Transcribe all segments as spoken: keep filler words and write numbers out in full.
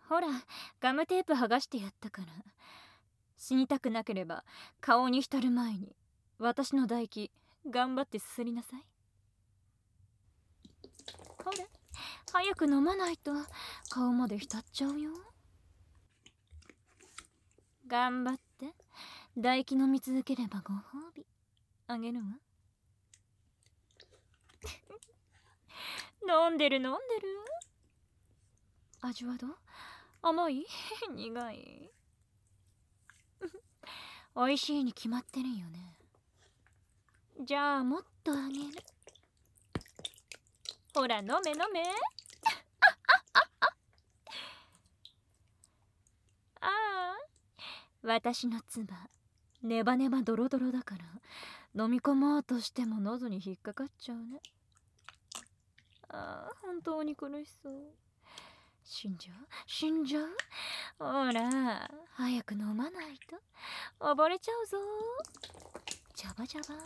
ほら、ガムテープ剥がしてやったから。死にたくなければ顔に浸る前に私の唾液頑張ってすすりなさい。ほら、早く飲まないと顔まで浸っちゃうよ。頑張って。唾液飲み続ければご褒美あげるわ。飲んでる飲んでる。味はどう？甘い？苦い？美味しいに決まってるよね。じゃあもっとあげる。ほら飲め飲め。ああ、私の唾ネバネバドロドロだから飲み込もうとしても喉に引っかかっちゃうね。ああ、本当に苦しそう。死んじゃう死んじゃう。ほら早く飲まないと溺れちゃうぞ。ジャバジャバ。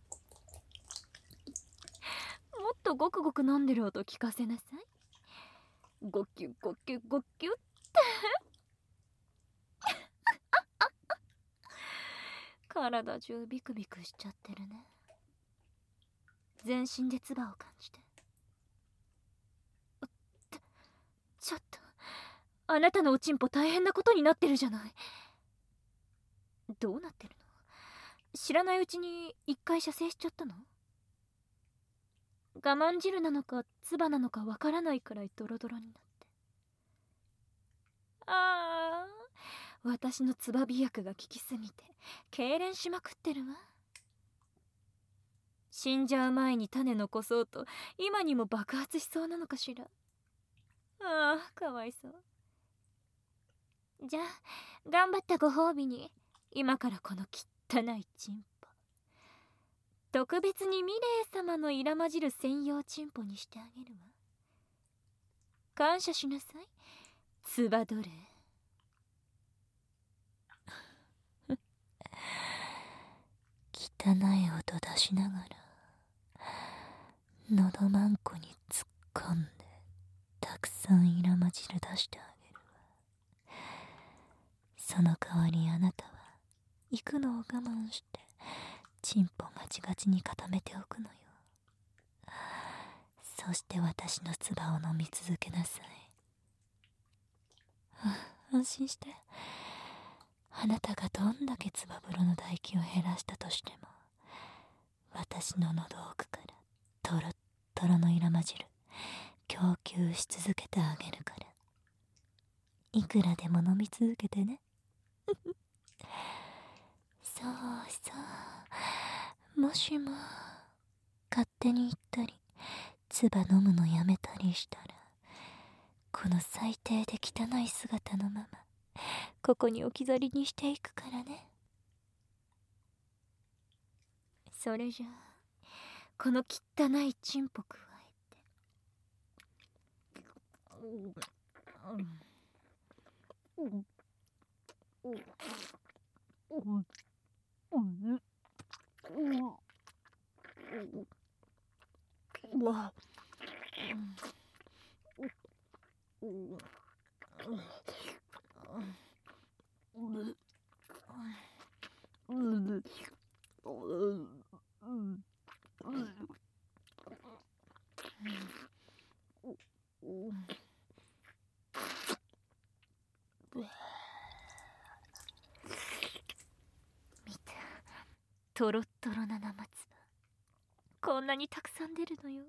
もっとごくごく飲んでる音聞かせなさい。ゴキュゴキュゴキュって体中ビクビクしちゃってるね。全身で唾を感じて。ちょっとあなたのおちんぽ大変なことになってるじゃない。どうなってるの？知らないうちに一回射精しちゃったの？我慢汁なのか唾なのかわからないくらいドロドロになって。ああ、私の唾美薬が効きすぎて痙攣しまくってるわ。死んじゃう前に種残そうと今にも爆発しそうなのかしら。ああ、かわいそう。じゃあ頑張ったご褒美に今からこの汚いチンポ特別にミレイ様のイラ混じる専用チンポにしてあげるわ。感謝しなさい、つばどれ。汚い音出しながら喉マンコに突っ込んでたくさんイラ混じる出してあげるわ。その代わりあなたは行くのを我慢してチンポガチガチに固めておくのよ。そして私の唾を飲み続けなさい。安心して。あなたがどんだけ唾風呂の唾液を減らしたとしても私の喉奥からトロットロのイラ混じる供給し続けてあげるから、いくらでも飲み続けてね。そうそう、もしも勝手に行ったり唾飲むのやめたりしたらこの最低で汚い姿のままここに置き去りにしていくからね。それじゃあこの汚いチンポくわえて、うんうんうんうんうんうわ見て、トロットロな生唾こんなにたくさん出るのよ。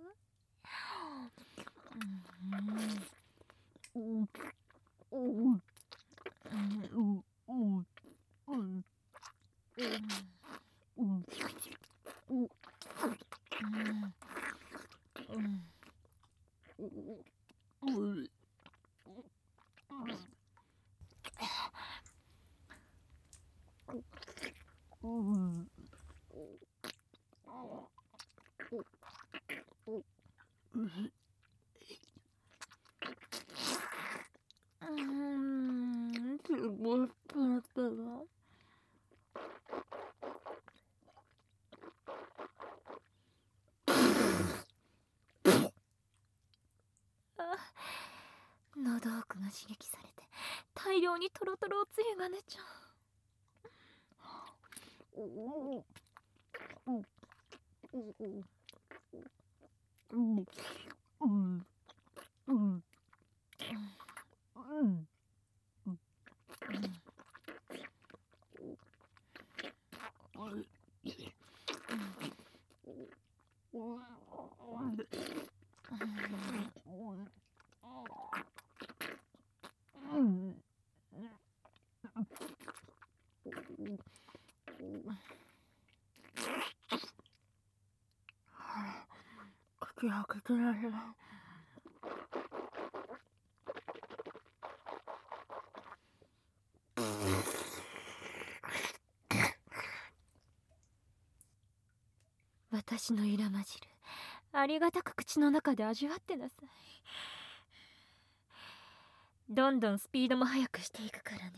うんうんうんうんうんうんうんすごいプラプラ。喉喉奥が刺激されて大量にトロトロおつゆが出ちゃう。うんうんうんうん口開けてないな。私のイラマ汁、ありがたく口の中で味わってなさい。どんどんスピードも速くしていくからね。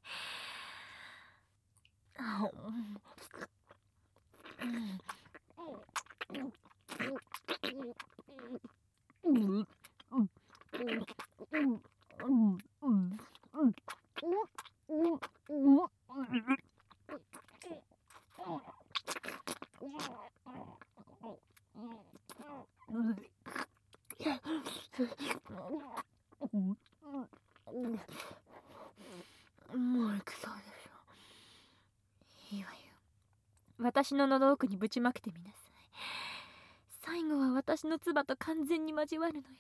もう行くそうでしょ。いいわよ。私の喉奥にぶちまけてみなさい。最後は私の唾と完全に交わるのよ。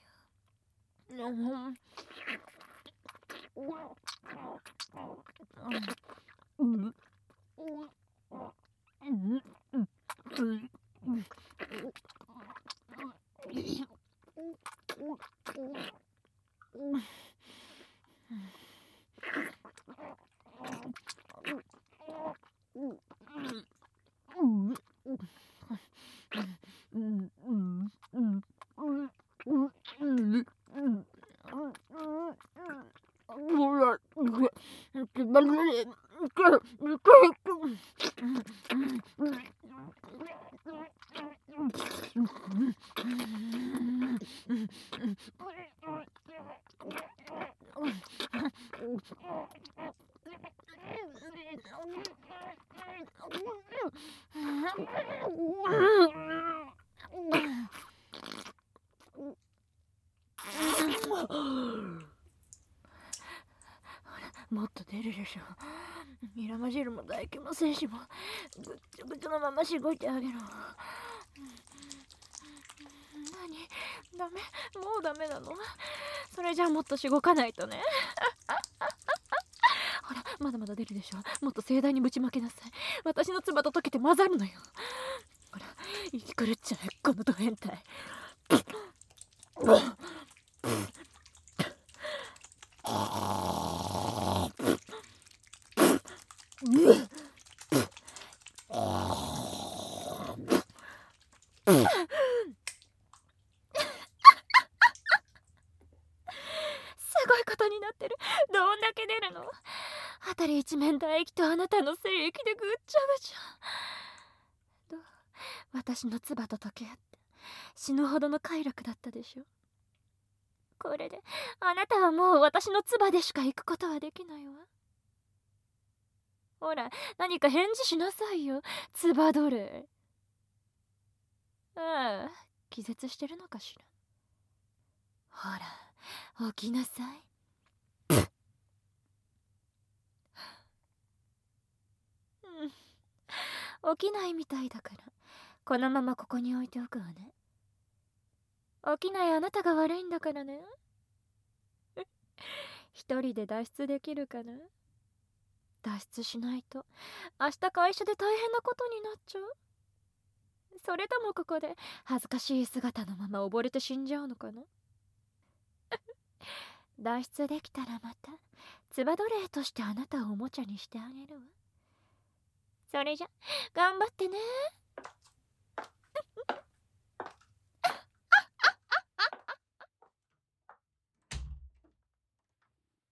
もっと出るでしょ。イラマ汁も唾液も精子もぐっちょぐちょのまましごいてあげろ。何？ダメ？もうダメなの？それじゃあもっとしごかないとね。ほら、まだまだ出るでしょ。もっと盛大にぶちまけなさい。私の唾と溶けて混ざるのよ。ほら、生き狂っちゃう、このド変態。すごいことになってる。どんだけ出るの？辺り一面唾液とあなたの精液でぐっちゃぐちゃ。どう？私の唾と溶け合って死ぬほどの快楽だったでしょ。これであなたはもう私の唾でしか行くことはできないわ。ほら、何か返事しなさいよ、唾奴隷。ああ、気絶してるのかしら。ほら、起きなさい。うん、起きないみたいだからこのままここに置いておくわね。起きないあなたが悪いんだからね。一人で脱出できるかな？脱出しないと明日会社で大変なことになっちゃう。それともここで恥ずかしい姿のまま溺れて死んじゃうのかな？脱出できたらまた唾奴隷としてあなたをおもちゃにしてあげるわ。それじゃ頑張ってね。